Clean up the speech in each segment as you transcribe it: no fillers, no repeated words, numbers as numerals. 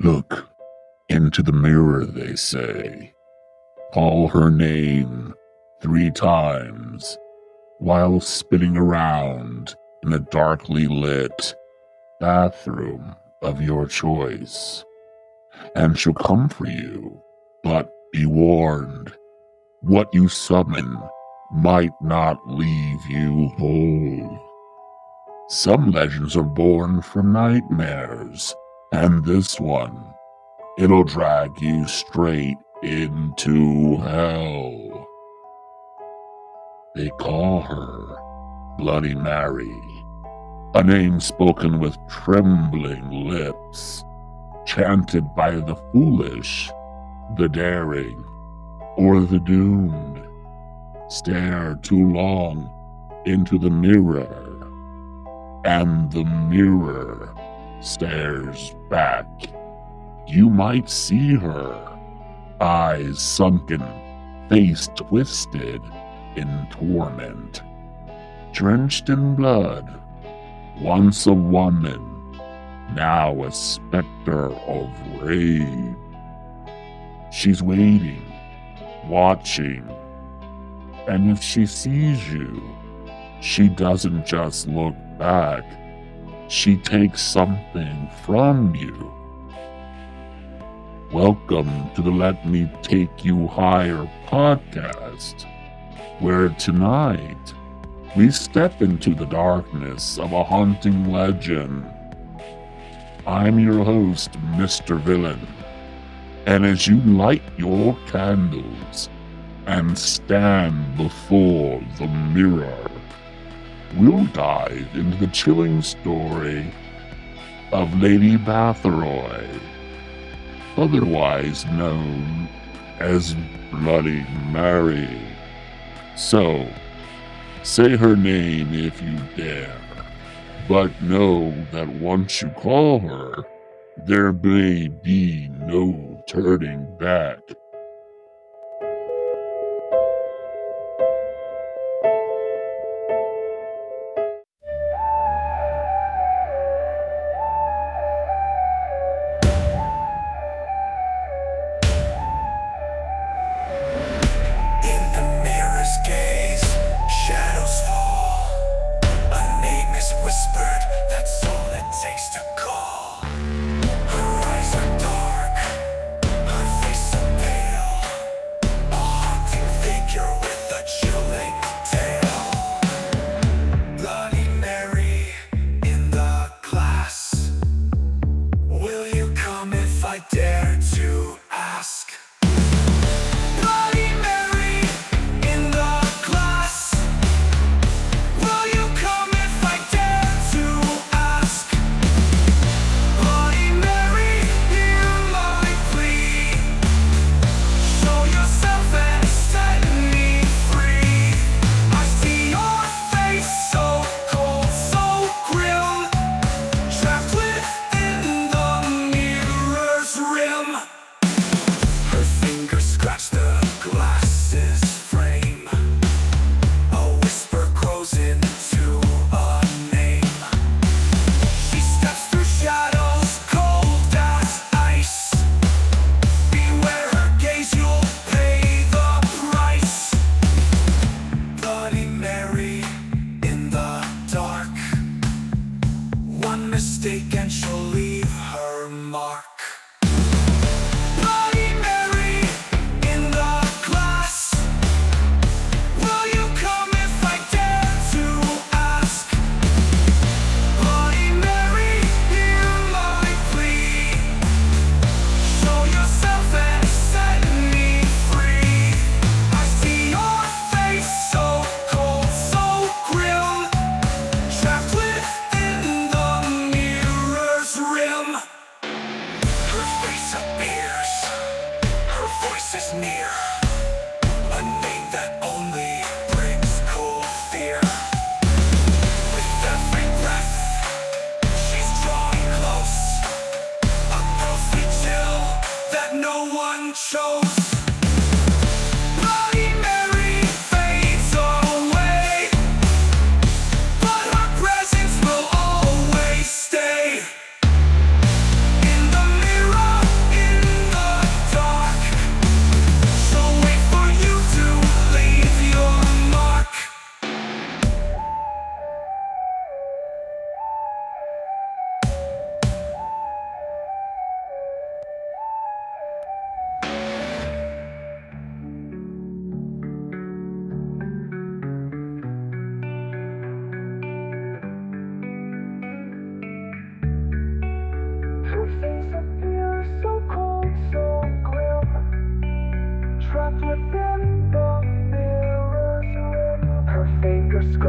Look into the mirror, they say. Call her name 3 times while spinning around in a darkly lit bathroom of your choice. And she'll come for you, but be warned, what you summon might not leave you whole. Some legends are born from nightmares, and this one, it'll drag you straight into hell. They call her Bloody Mary, a name spoken with trembling lips, chanted by the foolish, the daring, or the doomed. Stare too long into the mirror, and the mirror stares back. You might see her, eyes sunken, face twisted in torment. Drenched in blood, once a woman, now a specter of rage. She's waiting, watching, and if she sees you, she doesn't just look back, she takes something from you. Welcome to the Let Me Take You Higher podcast, where tonight we step into the darkness of a haunting legend. I'm your host, Mr. Villain, and as you light your candles and stand before the mirror, we'll dive into the chilling story of Lady Bathory, otherwise known as Bloody Mary. So, say her name if you dare, but know that once you call her, there may be no turning back.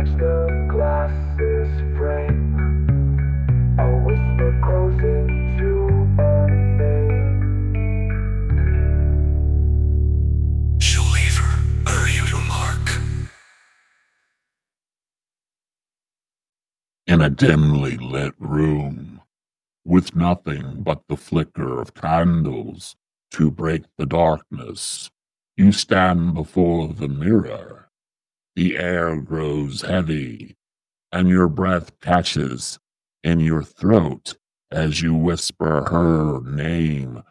scratch the glasses frame. A whisper grows into a name. She'll leave her usual mark. In a dimly lit room, with nothing but the flicker of candles to break the darkness, you stand before the mirror. The air grows heavy, and your breath catches in your throat as you whisper her name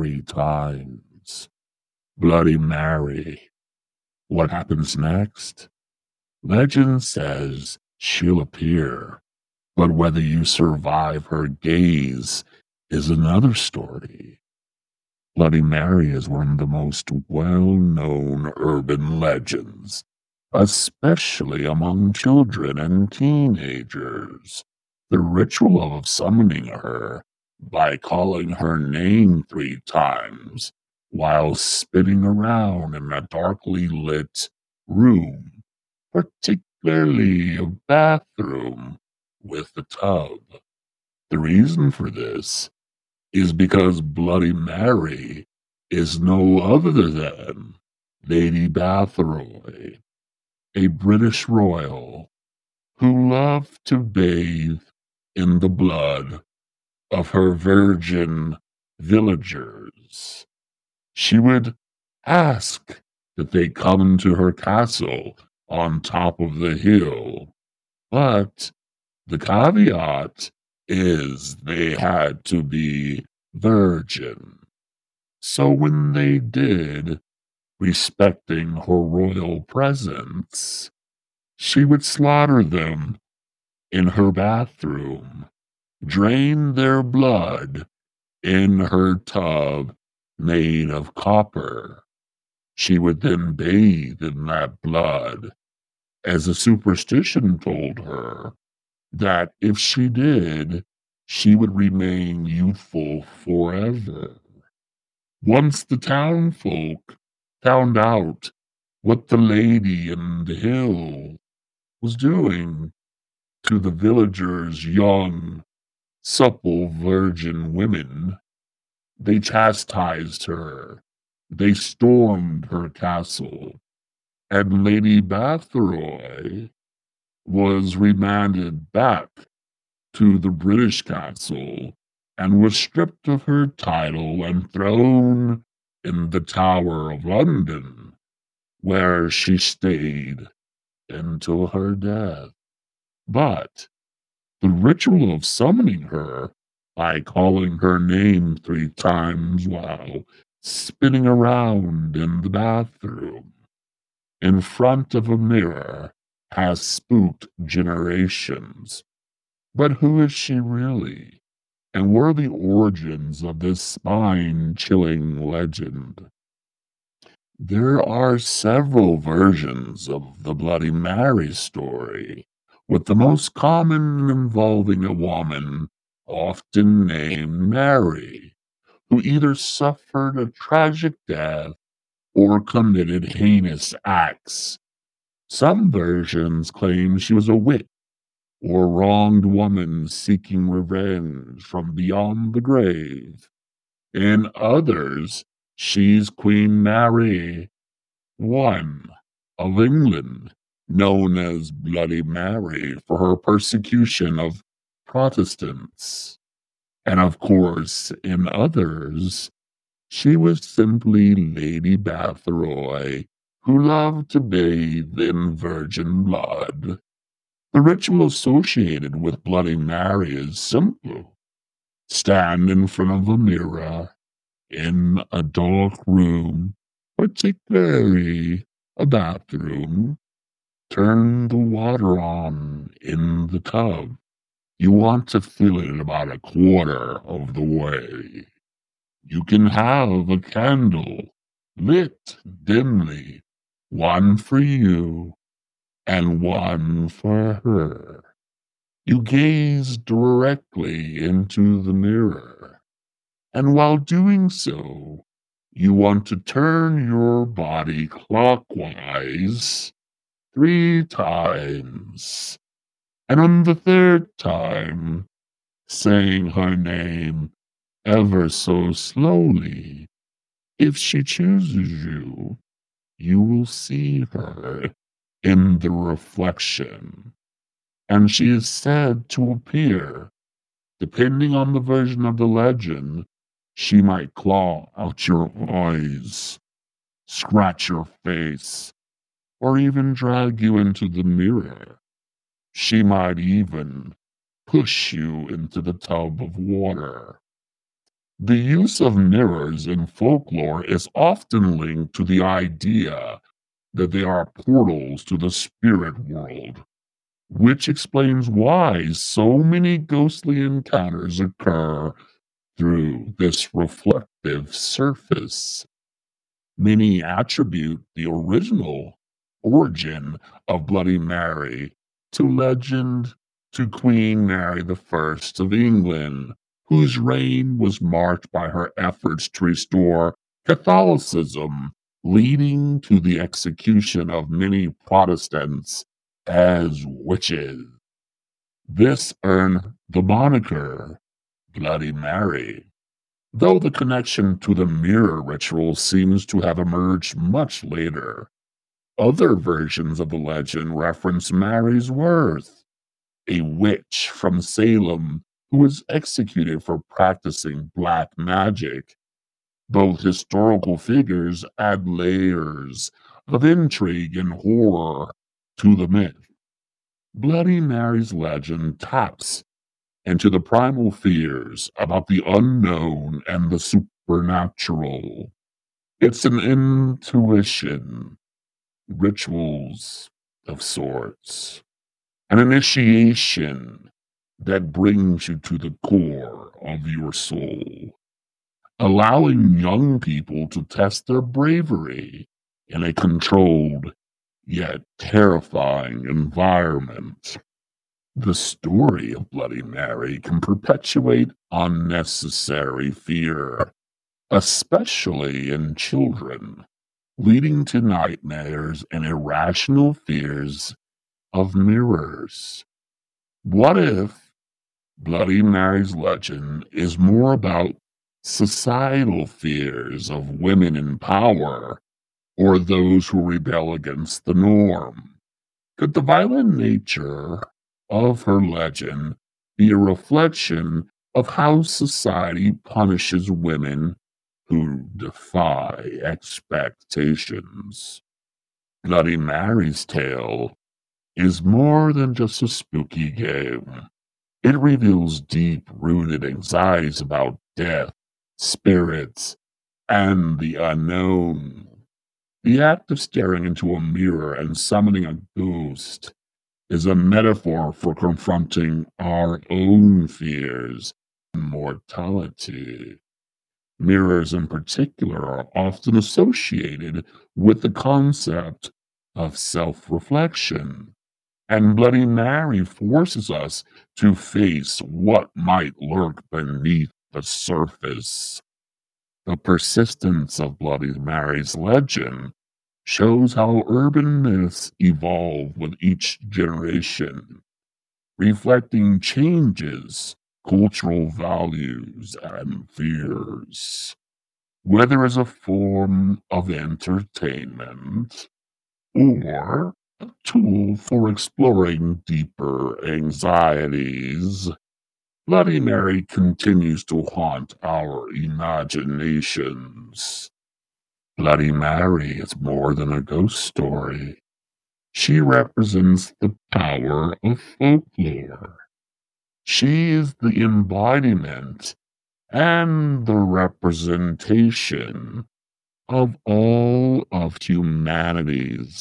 3 times. Bloody Mary. What happens next? Legend says she'll appear, but whether you survive her gaze is another story. Bloody Mary is one of the most well-known urban legends, especially among children and teenagers. The ritual of summoning her by calling her name 3 times while spinning around in a darkly lit room, particularly a bathroom with a tub. The reason for this is because Bloody Mary is no other than Lady Bathroy, a British royal who loved to bathe in the blood of her virgin villagers. She would ask that they come to her castle on top of the hill, but the caveat is they had to be virgin. So when they did, respecting her royal presence, she would slaughter them in her bathroom, drain their blood in her tub made of copper. She would then bathe in that blood, as a superstition told her that if she did, she would remain youthful forever. Once the townfolk found out what the lady in the hill was doing to the villagers' young, supple virgin women, they chastised her. They stormed her castle, and Lady Bathroy was remanded back to the British castle and was stripped of her title and thrown in the Tower of London, where she stayed until her death. But the ritual of summoning her by calling her name 3 times while spinning around in the bathroom in front of a mirror has spooked generations. But who is she really? And what are the origins of this spine-chilling legend? There are several versions of the Bloody Mary story, with the most common involving a woman, often named Mary, who either suffered a tragic death or committed heinous acts. Some versions claim she was a witch or wronged woman seeking revenge from beyond the grave. In others, she's Queen Mary I of England, known as Bloody Mary for her persecution of Protestants. And of course, in others, she was simply Lady Bathroy, who loved to bathe in virgin blood. The ritual associated with Bloody Mary is simple. Stand in front of a mirror in a dark room, particularly a bathroom. Turn the water on in the tub. You want to fill it about a quarter of the way. You can have a candle lit dimly, one for you and one for her. You gaze directly into the mirror, and while doing so, you want to turn your body clockwise 3 times, and on the 3rd time, saying her name ever so slowly. If she chooses you, you will see her in the reflection, and she is said to appear. Depending on the version of the legend, she might claw out your eyes, scratch your face, or even drag you into the mirror. She might even push you into the tub of water. The use of mirrors in folklore is often linked to the idea that they are portals to the spirit world, which explains why so many ghostly encounters occur through this reflective surface. Many attribute the original origin of Bloody Mary to legend, to Queen Mary I of England, whose reign was marked by her efforts to restore Catholicism, leading to the execution of many Protestants as witches. This earned the moniker Bloody Mary, though the connection to the mirror ritual seems to have emerged much later. Other versions of the legend reference Mary's Worth, a witch from Salem who was executed for practicing black magic. Both historical figures add layers of intrigue and horror to the myth. Bloody Mary's legend taps into the primal fears about the unknown and the supernatural. It's an intuition, rituals of sorts, an initiation that brings you to the core of your soul, allowing young people to test their bravery in a controlled yet terrifying environment. The story of Bloody Mary can perpetuate unnecessary fear, especially in children, leading to nightmares and irrational fears of mirrors. What if Bloody Mary's legend is more about societal fears of women in power or those who rebel against the norm? Could the violent nature of her legend be a reflection of how society punishes women who defy expectations? Bloody Mary's tale is more than just a spooky game. It reveals deep-rooted anxieties about death, spirits, and the unknown. The act of staring into a mirror and summoning a ghost is a metaphor for confronting our own fears and mortality. Mirrors, in particular, are often associated with the concept of self reflection, and Bloody Mary forces us to face what might lurk beneath the surface. The persistence of Bloody Mary's legend shows how urban myths evolve with each generation, reflecting changes, cultural values, and fears. Whether as a form of entertainment or a tool for exploring deeper anxieties, Bloody Mary continues to haunt our imaginations. Bloody Mary is more than a ghost story. She represents the power of folklore. She is the embodiment and the representation of all of humanity's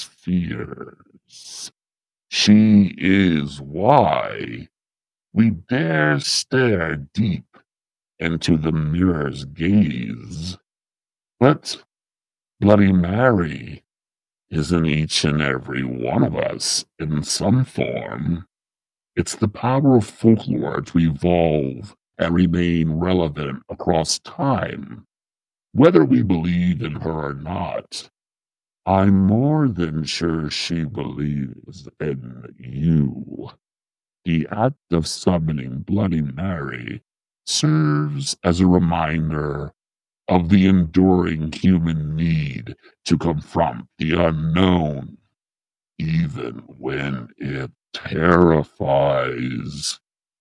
fears. She is why we dare stare deep into the mirror's gaze. But Bloody Mary is in each and every one of us in some form. It's the power of folklore to evolve and remain relevant across time, whether we believe in her or not. I'm more than sure she believes in you. The act of summoning Bloody Mary serves as a reminder of the enduring human need to confront the unknown, even when it terrifies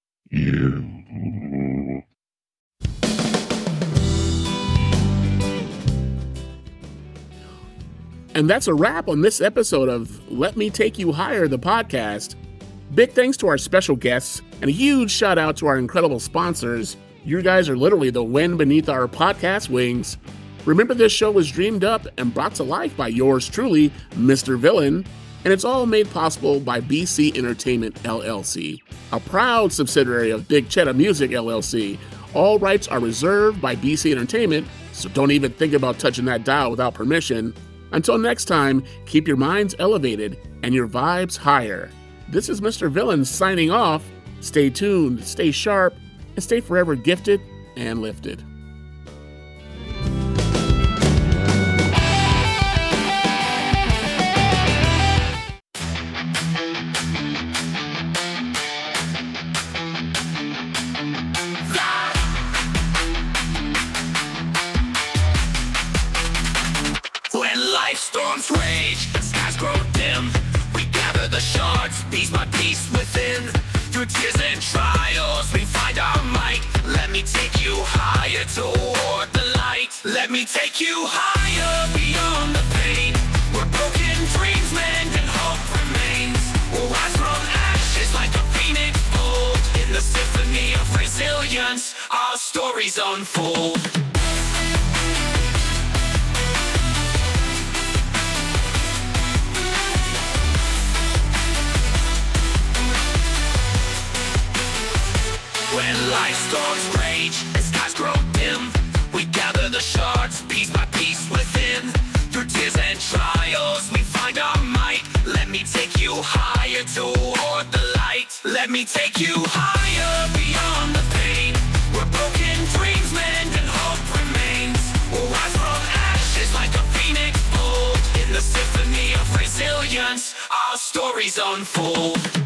you. And that's a wrap on this episode of Let Me Take You Higher, the podcast. Big thanks to our special guests, and a huge shout out to our incredible sponsors. You guys are literally the wind beneath our podcast wings. Remember, this show was dreamed up and brought to life by yours truly, Mr. Villain, and it's all made possible by BC Entertainment LLC, a proud subsidiary of Big Cheddar Music LLC. All rights are reserved by BC Entertainment, so don't even think about touching that dial without permission. Until next time, keep your minds elevated and your vibes higher. This is Mr. Villain signing off. Stay tuned, stay sharp, and stay forever gifted and lifted. When life storms rage, skies grow dim, we gather the shards, piece by piece within. Through tears and trials, we find our might. Let me take you higher toward the light. Let me take you higher beyond the pain. Where broken dreams mend and hope remains. We'll rise from ashes like a phoenix bold. In the symphony of resilience, our stories unfold. When life storms rage and skies grow dim, we gather the shards piece by piece within. Through tears and trials, we find our might. Let me take you higher toward the light. Let me take you higher beyond the pain. Where broken dreams mend and hope remains. We'll rise from ashes like a phoenix bold. In the symphony of resilience, our stories unfold.